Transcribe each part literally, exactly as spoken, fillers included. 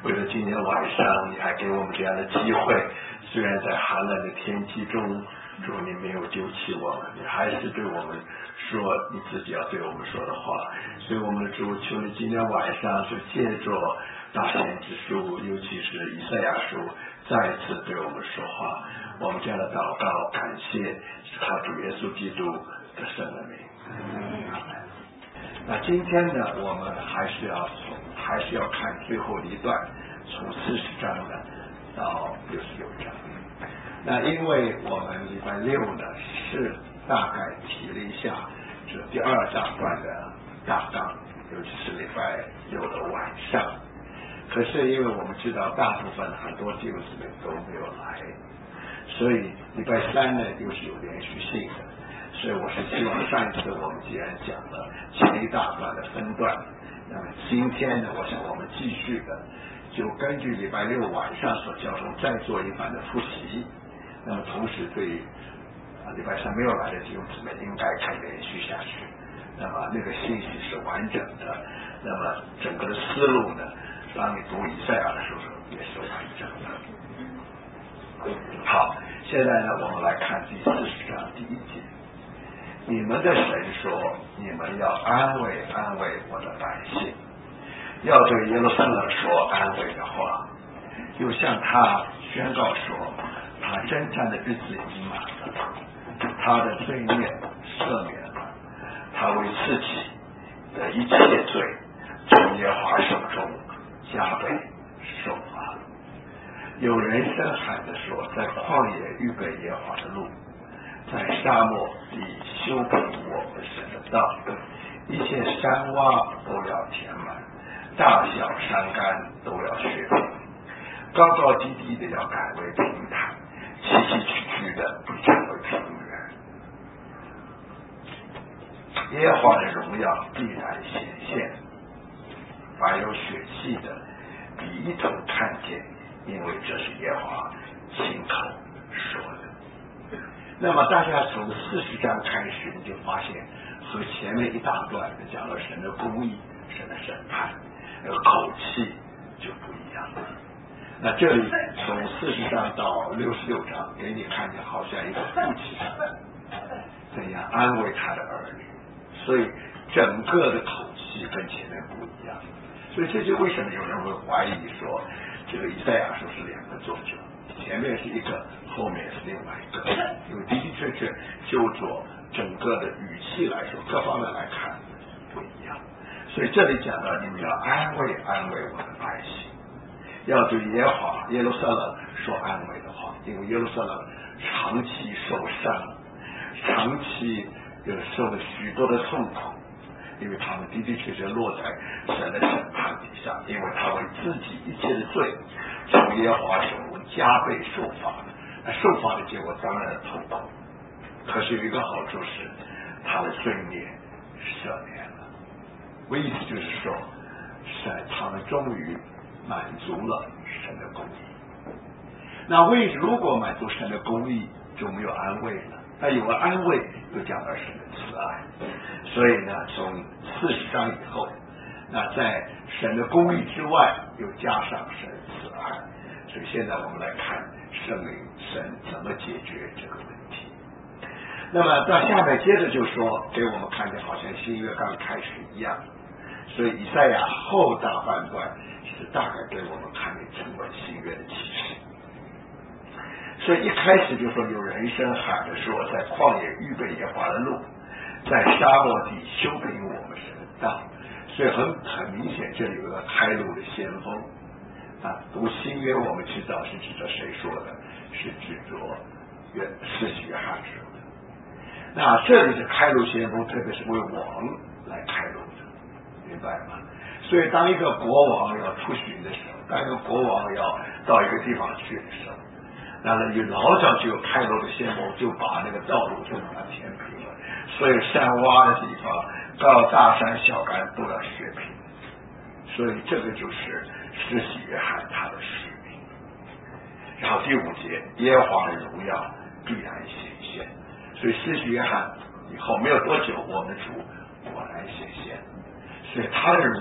为了今天晚上你还给我们这样的机会，虽然在寒冷的天气中，主你没有丢弃我们，你还是对我们说你自己要对我们说的话。所以我们主求你今天晚上就借着大先知书，尤其是以赛亚书，再次对我们说话。我们这样的祷告感谢是靠主耶稣基督的圣名。那今天呢，我们还是要从还是要看最后一段，从四十章呢到六十六章。那因为我们礼拜六呢是大概提了一下这第二大段的大纲，尤其是礼拜六的晚上。可是因为我们知道大部分很多弟兄姊妹都没有来，所以礼拜三呢又是有连续性的。所以我是希望上一次我们既然讲了前一大段的分段，那么今天呢，我想我们继续的就根据礼拜六晚上所教中再做一番的复习。那么同时对啊礼拜三没有来的弟兄姊妹应该可以连续下去。那么那个信息是完整的，那么整个的思路呢，当你读以赛亚的时候也是完整的。好，现在呢，我们来看第四十章第一节。你们的神说，你们要安慰安慰我的百姓，要对耶路撒冷说安慰的话，又向他宣告说，他征战的日子已满了，他的罪孽赦免了，他为自己的一切罪从耶和华手中加倍受罚。有人声喊着说，在旷野预备耶和华的路，在沙漠里修平我们神的道，一切山洼都要填满，大小山冈都要削平，高高低低的要改为平坦，崎崎岖岖的必成为平原。耶和华的荣耀必然显现，凡有血气的必一同看见，因为这是耶和华亲口说的。那么大家从四十章开始，你就发现和前面一大段讲了神的公义、神的审判，那个口气就不一样了。那这里从四十章到六十六章，给你看见好像一个父亲怎样安慰他的儿女，所以整个的口气跟前面不一样。所以这就为什么有人会怀疑说，这个以赛亚书是两个作者，前面是一个，后面是另外一个，因为的的确确就着整个的语气来说，各方面来看不一样。所以这里讲到，你们要安慰安慰我的百姓，要对耶和华耶路撒冷说安慰的话，因为耶路撒冷长期受伤，长期有受了许多的痛苦，因为他们的的确确落在神的审判底下，因为他为自己一切的罪从耶和华手中加倍受罚，那受罚的结果当然痛苦，可是有一个好处是他的罪孽赦免了。我意思就是说，神他们终于满足了神的公义。那为如果满足神的公义，就没有安慰了。那有了安慰，又讲到神的慈爱。所以呢，从四十章以后，那在神的公义之外，又加上神的慈爱。所以现在我们来看圣灵神怎么解决这个问题。那么到下面接着就说，给我们看见好像新约刚开始一样。所以以赛亚后大半段是大概给我们看见整个新约的启示。所以一开始就说有人声喊着说，在旷野预备耶和华的路，在沙漠地修平我们神的道。所以很很明显，这里有个开路的先锋啊。读新约我们知道是指着谁说的，是指着约施洗约翰说的。那这里的开路先锋，特别是为王来开路的，明白吗？所以当一个国王要出巡的时候，当一个国王要到一个地方去的时候，那么有老早就有开路的先锋，就把那个道路就把它填平了，所有山洼的地方，到大山小干都要削平。所以这个就是施洗约翰他的使命。然后第五节，耶和华的荣耀必然显现。所以施洗约翰以后没有多久，我们的主果然显现。所以他的荣耀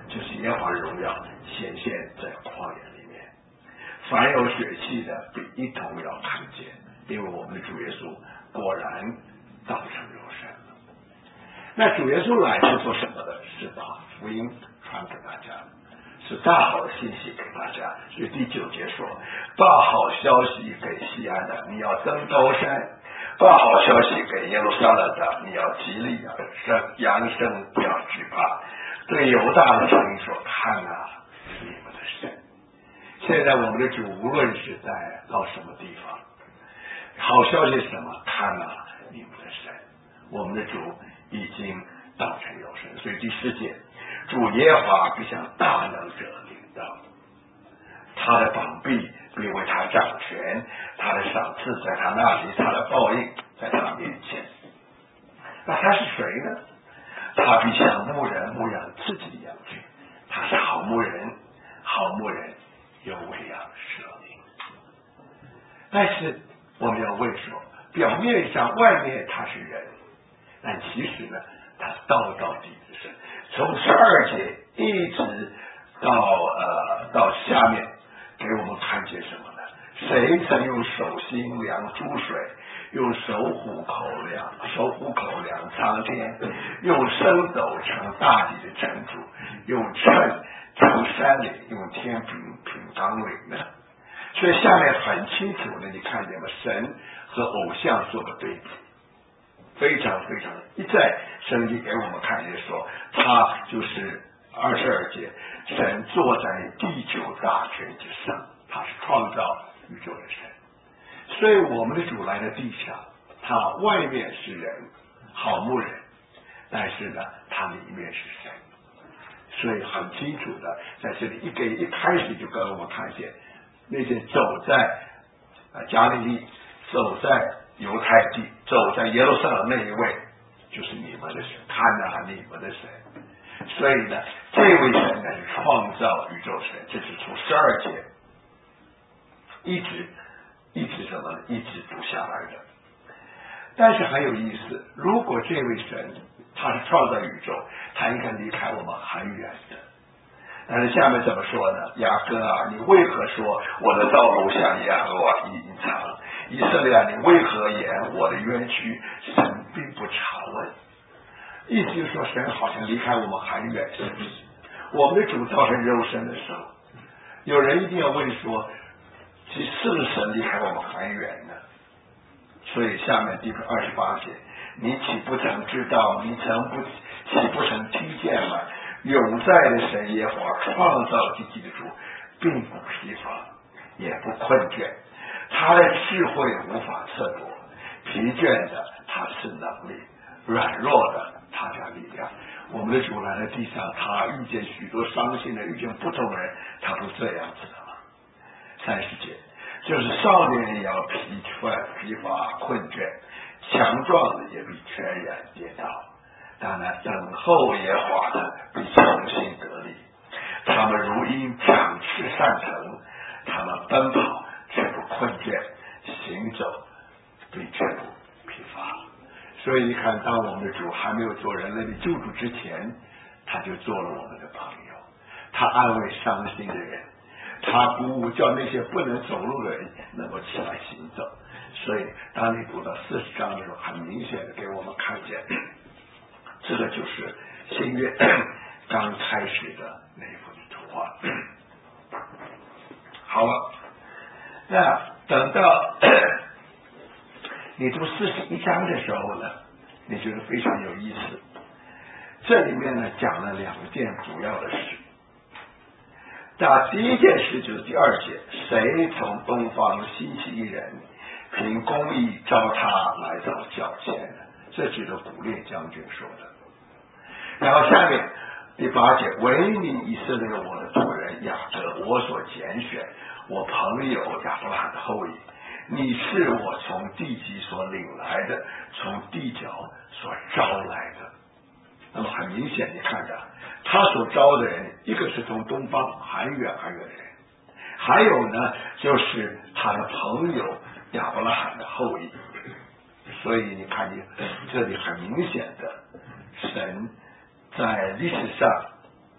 就是耶和华的荣耀显现在旷野里面。凡有血气的，必一同要看见，因为我们的主耶稣果然道成肉身了。那主耶稣来是做什么的？是把福音传给大家，是大好的信息给大家。所以第九节说，报好消息给西安的，你要登高山；报好消息给耶路撒冷的，你要极力扬声，扬声不要惧怕。对犹大的城说，看啊，你们的神。现在我们的主无论是在到什么地方，好消息是什么？看啊，你们的神，我们的主已经道成肉身。所以第十节，主耶和华必向大能者领导，他的膀臂必为他掌权，他的赏赐在他那里，他的报应在他面前。那他是谁呢？他必像牧人牧养自己羊群，他是好牧人，好牧人有喂养舍命。但是我们要问说，表面上外面他是人，但其实呢，他道到底的神。从十二节一直到呃到下面，给我们看见什么呢？谁曾用手心量诸水，用手虎口量手虎口量苍天，用升斗称大地的城主，用秤称山岭，用天平平纲岭呢？所以下面很清楚的，你看见吗？神和偶像做个对比，非常非常一再圣经给我们看见说，他就是二十二节，神坐在地久大权之上，他是创造宇宙的神。所以我们的主来到地上，他外面是人，好牧人，但是呢，他里面是神。所以很清楚的，在这里一给一开始就跟我们看见，那些走在呃加利利，走在犹太地，走在耶路撒冷那一位，就是你们的神，看啊，你们的神。所以呢，这位神呢是创造宇宙神，这是从十二节一直一直什么呢？一直读下来的。但是很有意思，如果这位神他是创造宇宙，他应该离开我们很远的。但是下面怎么说呢？雅各啊，你为何说我的道路向耶和华隐藏？以色列啊，你为何言我的冤屈？神并不查问。意思就是说，神好像离开我们很远，是不是？我们的主造成肉身的时候，有人一定要问说，其实是不是神离开我们很远呢？所以下面第二十八节，你岂不曾知道？你曾不岂不曾听见吗？永在的神耶和华创造地基的主，并不疲乏，也不困倦，他的智慧无法测度，疲倦的他是能力，软弱的他叫力量。我们的主来在地上，他遇见许多伤心的，遇见不同的人，他不这样子的吗？三十节，就是少年也要疲倦、疲乏、困倦，强壮的也必全然跌倒。当然，等候耶和华的必重新得力。他们如鹰展翅上腾，他们奔跑却不困倦，行走必却不疲乏。所以你看，当我们的主还没有做人类的救主之前，他就做了我们的朋友。他安慰伤心的人，他鼓舞叫那些不能走路的人能够起来行走。所以当你读到四十章的时候，很明显的给我们看见，这个就是新约刚开始的那一幅图画。好了，那等到你读四十一章的时候呢，你觉得非常有意思。这里面呢讲了两件主要的事。那第一件事就是第二节，谁从东方兴起一人，凭公义招他来到脚前呢？这就是古列将军说的。然后下面第八节，唯你以色列我的主人雅各，我所拣选，我朋友亚伯拉罕的后裔，你是我从地极所领来的，从地角所招来的。那么很明显，你看着他所招的人，一个是从东方很远很远的人，还有呢就是他的朋友亚伯拉罕的后裔。所以你看见这里很明显的，神在历史上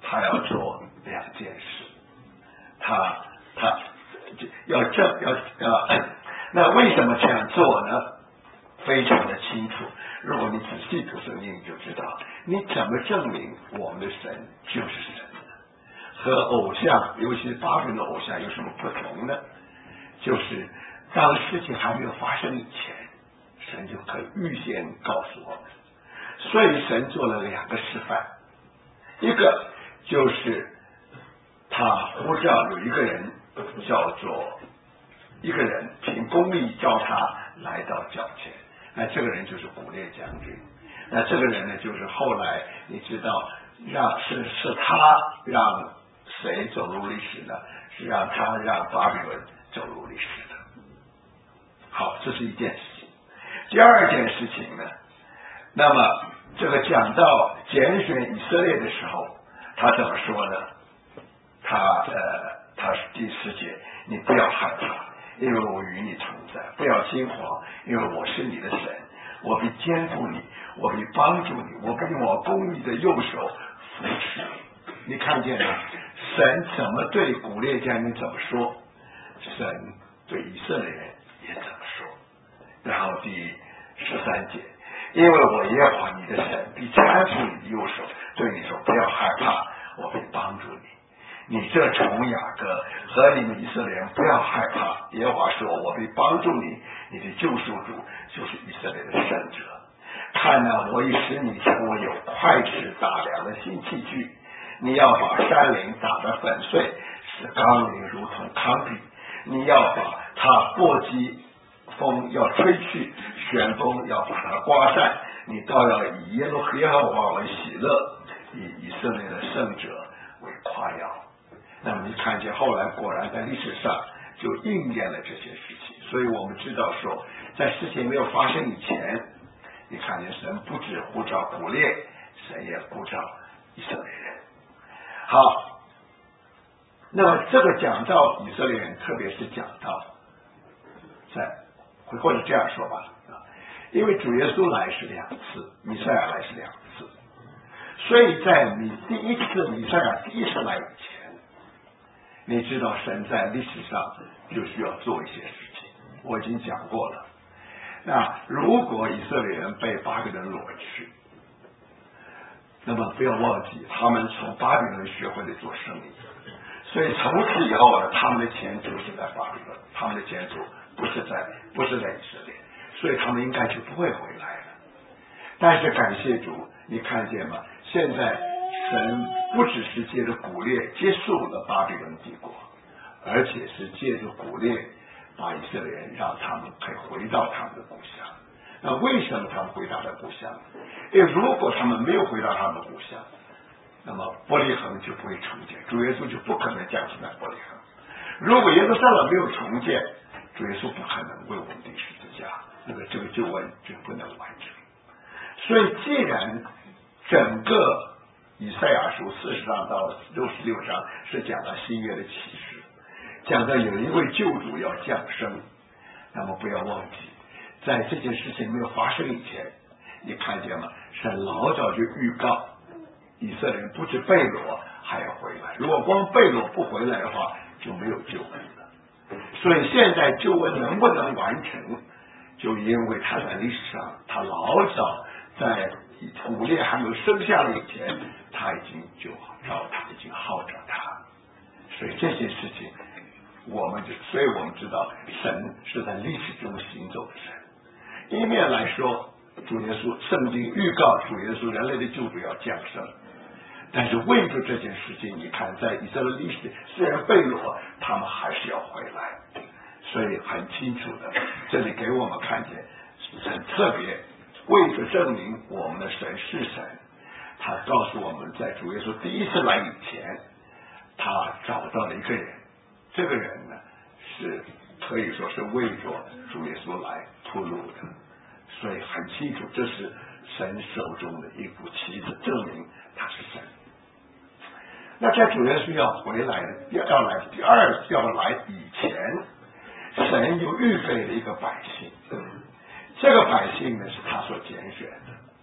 他要做两件事，他他要证要要，那为什么这样做呢？非常的清楚。如果你仔细读圣经，你就知道，你怎么证明我们的神就是神呢？和偶像，尤其是巴比伦的偶像有什么不同呢？就是当事情还没有发生以前，神就可以预先告诉我们。所以神做了两个示范，一个就是他呼召有一个人叫做一个人凭公义叫他来到脚前，那这个人就是古列将军。那这个人呢，就是后来你知道让是是他让谁走入历史呢？是让他让巴比伦走入历史的。好，这是一件事情。第二件事情呢，那么这个讲到拣选以色列的时候，他怎么说呢？他呃，他是第四节，你不要害怕，因为我与你同在；不要惊慌，因为我是你的神，我必坚固你，我必帮助你，我必用我公义的右手扶持你。你看见了神怎么对古列将军怎么说，神对以色列人也怎么说。然后第十三节，因为我耶和华你的神必搀扶你的右手，对你说不要害怕，我必帮助你。你这从雅各和你们以色列人不要害怕，耶和华说我必帮助你，你的救赎主就是以色列的圣者。看哪，我已使你成为有快齿打粮的新器具，你要把山岭打得粉碎，使冈岭如同糠秕，你要把它簸箕风要吹去，旋风要把它刮散，你倒要以耶路耶和华为喜乐，以以色列的圣者为夸耀。那么你看见后来果然在历史上就应验了这些事情，所以我们知道说，在事情没有发生以前，你看见神不止呼召古列，神也呼召以色列人。好，那么这个讲到以色列人，特别是讲到在或者这样说吧，因为主耶稣来是两次，弥赛亚来是两次，所以在你第一次弥赛亚第一次来以前，你知道神在历史上就需要做一些事情，我已经讲过了。那如果以色列人被巴比伦掳去，那么不要忘记他们从巴比伦学会了做生意，所以从此以后呢，他们的前途是在巴比伦，他们的前途不是在不是在以色列，所以他们应该就不会回来了。但是感谢主，你看见吗？现在神不只是借着古列结束了巴比伦帝国，而且是借着古列把以色列人让他们可以回到他们的故乡。那为什么他们回到了故乡？因为如果他们没有回到他们的故乡，那么伯利恒就不会重建，主耶稣就不可能降生在伯利恒。如果耶路撒冷没有重建，主耶稣不可能为我们钉十字架，那个这个救恩就不能完成。所以既然整个以赛亚书四十章到六十六章是讲到新约的启示，讲到有一位救主要降生，那么不要忘记，在这件事情没有发生以前，你看见吗？神老早就预告以色列人不止被掳还要回来，如果光被掳不回来的话，就没有救恩了。所以现在救恩能不能完成，就因为他在历史上，他老早在古列还没有生下来以前，他已经就召他，已经号召他。所以这些事情，我们就，所以我们知道神是在历史中行走的神。一面来说，主耶稣圣经预告主耶稣人类的救主要降生，但是为着这件事情，你看在以色列历史虽然被掳，他们还是要回来。所以很清楚的，这里给我们看见很特别，为着证明我们的神是神，他告诉我们在主耶稣第一次来以前，他找到了一个人，这个人呢是可以说是为着主耶稣来铺路的，所以很清楚这是神手中的一股旗子，证明他是神。那在主耶稣要回来要要来第二要来以前，神就预备了一个百姓，这个百姓呢是他所拣选的。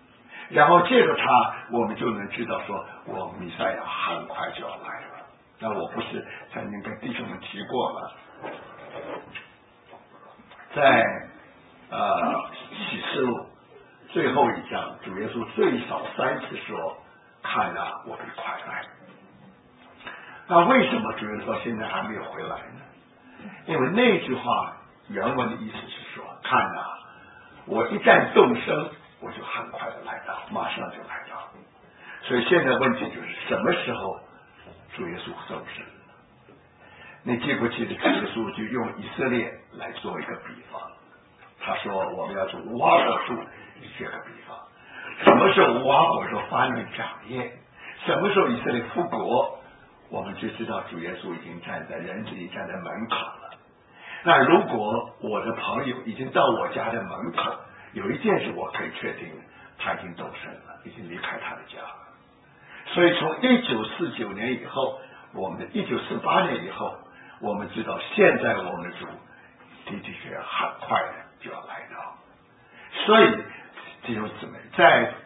然后借着他，我们就能知道说，我弥赛亚很快就要来了。那我不是曾经跟弟兄们提过了，在呃启示录最后一章，主耶稣最少三次说：“看啊，我必快来。”那为什么主耶稣到现在还没有回来呢？因为那句话原文的意思是说：“看啊，我一旦动身，我就很快的来到，马上就来到。”所以现在问题就是什么时候主耶稣动身？你记不记得主耶稣就用以色列来做一个比方？他说我们要从无花果树学个比方，什么时候无花果树发嫩长叶，什么时候以色列复国，我们就知道主耶稣已经站在人子已经站在门口了。那如果我的朋友已经到我家的门口，有一件事我可以确定，他已经动身了，已经离开他的家了。所以从一九四九年以后，我们的一九四八年以后，我们知道现在我们的主的的确很快的就要来到。所以弟兄姊妹，在